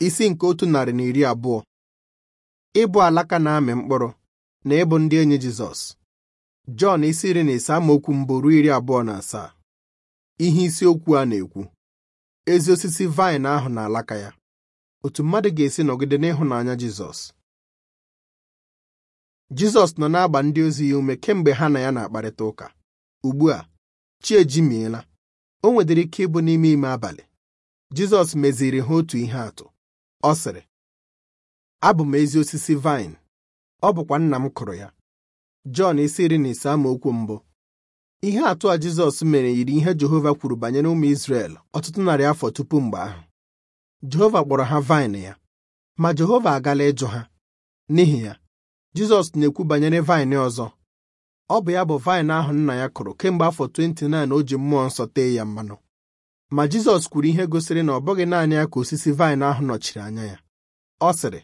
Isi nke 120. Ịbụ alaka na-amị mkpụrụ na ịbụ ndị enyi Jizọs. Jọn isi 15 amaokwu mbụ ruo 27. Ihe isiokwu a na-ekwu: ezi osisi vaịn ahụ na alaka ya. Otu mmadụ ga-esi nọgide n'ịhụnanya Jizọs. Jizọs nọ na-agba ndị ozi ya ume kemgbe ha na ya na-akparịta ụka. Ugbu a, chi ejimiela. O nwedịrị ike ịbụ n'ime abalị. Jizọs meziri ha otu ihe atụ. Ọ sịrị: abụ m ezi osisi vaịn, ọ bụkwa Nna m kụrụ ya. Jọn isi 15 amaokwu mbụ. Ihe atụ a Jizọs mere yiri ihe Jehova kwuru banyere ụmụ Izrel ọtụtụ narị afọ tupu mgbe ahụ. Jehova kpọrọ ha vaịn ya, ma Jehova agala ịjụ ha. N'ihi ya, Jizọs na-ekwu banyere vaịn ọzọ. Ọ bụ ya bụ vaịn ahụ Nna ya kụrụ kemgbe afọ 29 o ji mmụọ nsọ tee ya mmanụ. Ma Jizọs kwuru ihe gosiri na ọ bụghị naanị ya ka osisi vaịn ahụ nọchiri anya ya. Ọ sịrị: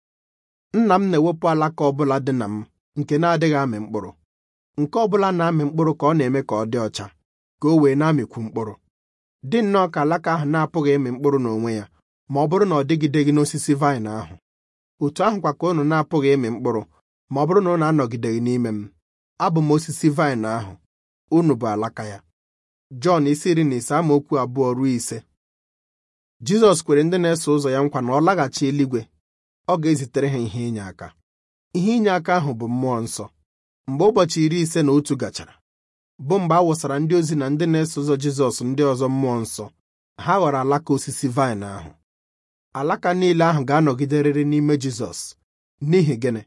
Nna m na-ewepụ alaka ọbụla dị na m nke na-adịghị amị mkpụrụ. Nke ọbụla na-amị mkpụrụ ka ọ na-eme ka ọ dị ọcha, ka o wee na-amịkwu mkpụrụ. Dị nnọọ ka alaka ahụ na-apụghị ịmị mkpụrụ n'onwe ya ma ọ bụrụ na ọ dịgideghị n'osisi vaịn ahụ. Otu ahụkwa ka unu na-apụghị ịmị mkpụrụ ma ọ bụrụ na unu anọgideghị n'ime m. Abụ m osisi vaịn ahụ, unu bụ alaka ya. Jọn isi 15 amaokwu 2 ruo 5. Jizọs kwere ndị na-eso ụzọ ya nkwa na ọ laghachi eluigwe, ọ ga-ezitere ha ihe inye aka. Ihe inye aka ahụ bụ mmụọ nsọ. Mgbe ụbọchị 51 gachara, bụ mgbe a wụsara ndị ozi na ndị na-eso ụzọ Jizọs ndị ọzọ mmụọ nsọ, ha ghọrọ alaka osisi vaịn ahụ. Alaka niile ahụ ga-anọgiderịrị n'ime Jizọs. N'ihi gịnị?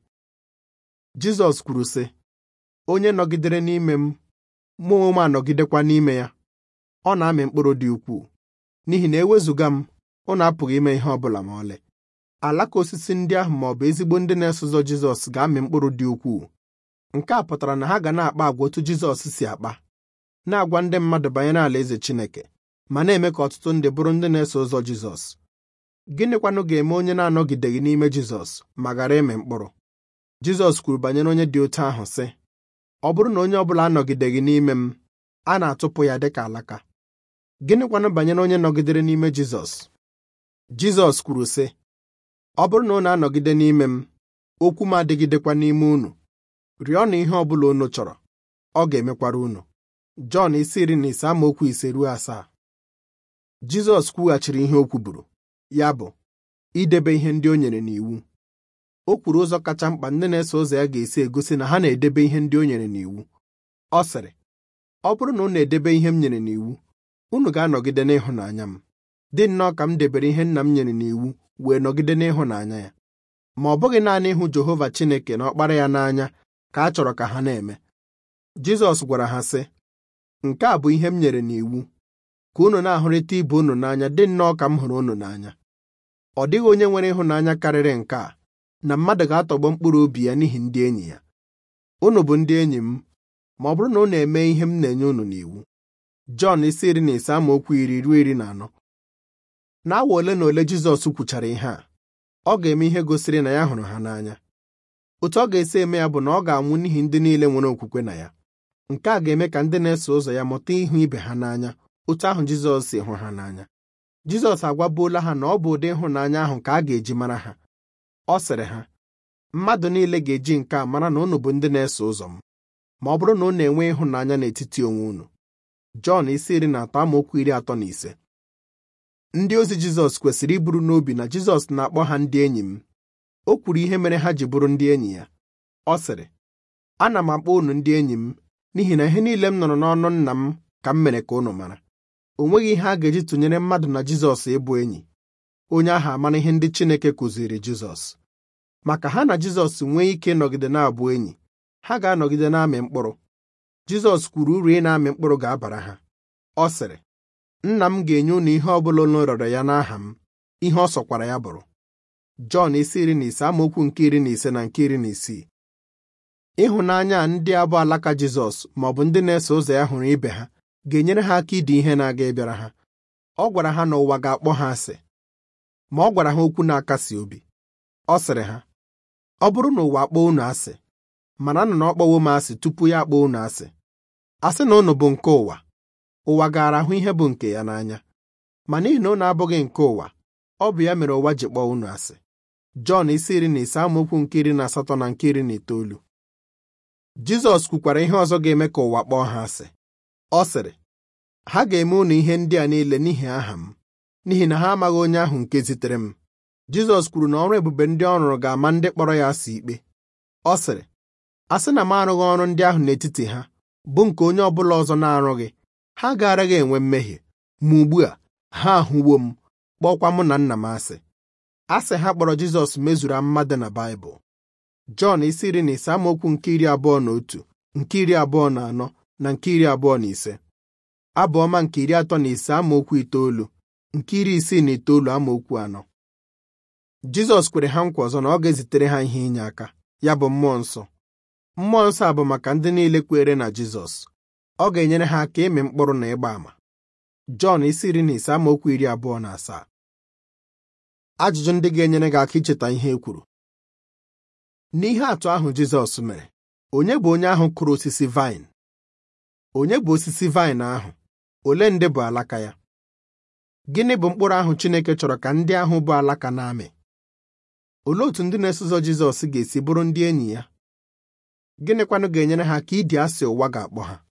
Jizọs kwuru sị: onye nọgidere n'ime m, mụ onwe m anọgidekwa n'ime ya, ọ na-amị mkpụrụ dị ukwuu. N'ihi na ewezuga m, unu apụghị ime ihe ọbụla ma ọlị. Alaka osisi ndị ahụ ma ọ bụ ezigbo ndị na-eso ụzọ Jizọs ga-amị mkpụrụ dị ukwuu. Nke a pụtara na ha ga na-akpa agwa otu Jizọs si akpa, na-agwa ndị mmadụ banyere alaeze Chineke, ma na-eme ka ọtụtụ ndị bụrụ ndị na-eso ụzọ Jizọs. Gịnịkwanụ ga-eme onye na-anọgideghị n'ime Jizọs ma ghara ịmị mkpụrụ? Jizọs kwuru banyere onye dị otu ahụ sị: ọ bụrụ na onye ọbụla anọgideghị n'ime m, a na-atụpụ ya dịka alaka. Gịnịkwanụ banyere onye nọgidere n'ime Jizọs? Jizọs kwuru sị: ọ bụrụ na unu anọgide n'ime m, okwu m adịgidekwa n'ime unu, rịọnụ ihe ọbụla unu chọrọ, ọ ga-emekwara unu. Jọn isi 15 amaokwu 5 ruo 7. Jizọs kwughachiri ihe o kwuburu, ya bụ idebe ihe ndị o nyere n'iwu. O kwuru ụzọ kacha mkpa ndị na-eso ụzọ ya ga-esi egosi na ha na-edebe ihe ndị o nyere n'iwu. Ọ sịrị: ọ bụrụ na unu edebe ihe m nyere n'iwu, unu ga-anọgide n'ịhụnanya m. Dị nnọọ ka m debere ihe Nna m nyere n'iwu wee nọgide n'ịhụnanya ya. Ma ọ bụghị naanị ịhụ Jehova Chineke na ọkpara ya n'anya ka a chọrọ ka ha na-eme. Jizọs gwara ha sị: nke a bụ ihe m nyere n'iwu, ka unu na-ahụrịta ibe unu n'anya dị nnọọ ka m hụrụ unu n'anya. Ọ dịghị onye nwere ịhụnanya karịrị nke a, na mmadụ ga-atọgbọ mkpụrụ obi ya n'ihi ndị enyi ya. Unu bụ ndị enyi m ma ọ bụrụ na unu eme ihe m na-enye unu n'iwu. Jọn isi 15 amaokwu 10 ruo 14. N'awa ole na ole Jizọs kwuchara ihe a, ọ ga-eme ihe gosiri na ya hụrụ ha n'anya. Otu ọ ga-esi eme ya bụ na ọ ga-anwụ n'ihi ndị niile nwere okwukwe na ya. Nke a ga-eme ka ndị na-eso ụzọ ya mụta ịhụ ibe ha n'anya otu ahụ Jizọs si hụ ha n'anya. Jizọs agwabuola ha na ọ bụ ụdị ịhụnanya ahụ ka a ga-eji mara ha. Ọ sịrị ha: mmadụ niile ga-eji nke a mara na unu bụ ndị na-eso ụzọ m, ma ọ bụrụ na unu enwe ịhụnanya n'etiti onwe unu. Jọn isi 13 amaokwu 35. Ndị ozi Jizọs kwesịrị iburu n'obi na Jizọs na-akpọ ha ndị enyi m. O kwuru ihe mere ha ji bụrụ ndị enyi ya. Ọ sịrị: ana m akpọ unu ndị enyi m n'ihi na ihe niile m nụrụ n'ọnụ Nna m ka m mere ka unu mara. O nweghị ihe a ga-eji tụnyere mmadụ na Jizọs ịbụ enyi. Onye ahụ amara ihe ndị Chineke kụziri Jizọs. Maka ha na Jizọs nwee ike nọgide na-abụ enyi, ha ga-anọgide na-amị mkpụrụ. Jizọs kwuru uru ị na-amị mkpụrụ ga-abara ha. Ọ sịrị: Nna m ga-enye unu ihe ọbụla unu rịọrọ ya n'aha m, ihe ọ sọkwara ya bụrụ. Jọn isi 15 amaokwu nke 15 na nke 16. Ịhụnanya ndị abụ alaka Jizọs ma ọ bụ ndị na-eso ụzọ ya hụrụ ibe ha ga-enyere ha aka ịdị ihe na-aga ịbịara ha. Ọ gwara ha na ụwa ga-akpọ ha asị, ma ọ gwara ha okwu na-akasi obi. Ọ sịrị ha: ọ bụrụ na ụwa akpọọ unu asị, maranụ na ọ kpọwo m asị tupu ya akpọọ unu asị. Asị na unu bụ nke ụwa, ụwa gaara ahụ ihe bụ nke ya n'anya. Ma n'ihi na unu abụghị nke ụwa, ọ bụ ya mere ụwa ji kpọọ unu asị. Jọn 10:18 na 19. Jizọs kwukwara ihe ọzọ ga-eme ka ụwa kpọọ ha asị. Ọ sịrị, ha ga-eme unu ihe ndị a niile n'ihi aha m, n'ihi na ha amaghị onye ahụ nke zitere m. Jizọs kwuru na ọrụ ebube ndị ọ rụrụ ga-ama ndị kpọrọ ya asị ikpe. Ọ sịrị, a sị na m arụghị ọrụ ndị ahụ n'etiti ha, bụ nke onye ọbụla ọzọ na-arụghị, ha agaaraghị enwe mmehie, ma ugbu a ha ahụwo m, kpọkwa mụ na Nna m asị. Asị ha kpọrọ Jizọs mezuru amụma dị na Baịbụl. Jọn 10:21, 24, na 25. Abụ ọma 35:9, 69, Jizọs kwere ha nkwa ọzọ na ọ ga-ezitere ha ihe inye aka, ya bụ Mmụọ Nsọ. Mmụọ Nsọ a bụ maka ndị niile kwere na Jizọs. Ọ ga-enyere ha aka ịmị mkpụrụ na ịgba àmà. Jọn 10:27. Ajụjụ ndị ga-enyere gị aka icheta ihe e kwuru. N'ihe atụ ahụ Jizọs mere, onye bụ onye ahụ kụrụ osisi vaịn? Onye bụ osisi vaịn ahụ? Ole ndị bụ alaka ya? Gịnị bụ mkpụrụ ahụ Chineke chọrọ ka ndị ahụ bụ alaka na-amị? Olee otu ndị na-eso ụzọ Jizọs ga-esi bụrụ ndị enyi ya? Gịnịkwanụ ga-enyere ha ka ịdị asị ụwa ga-akpọ ha?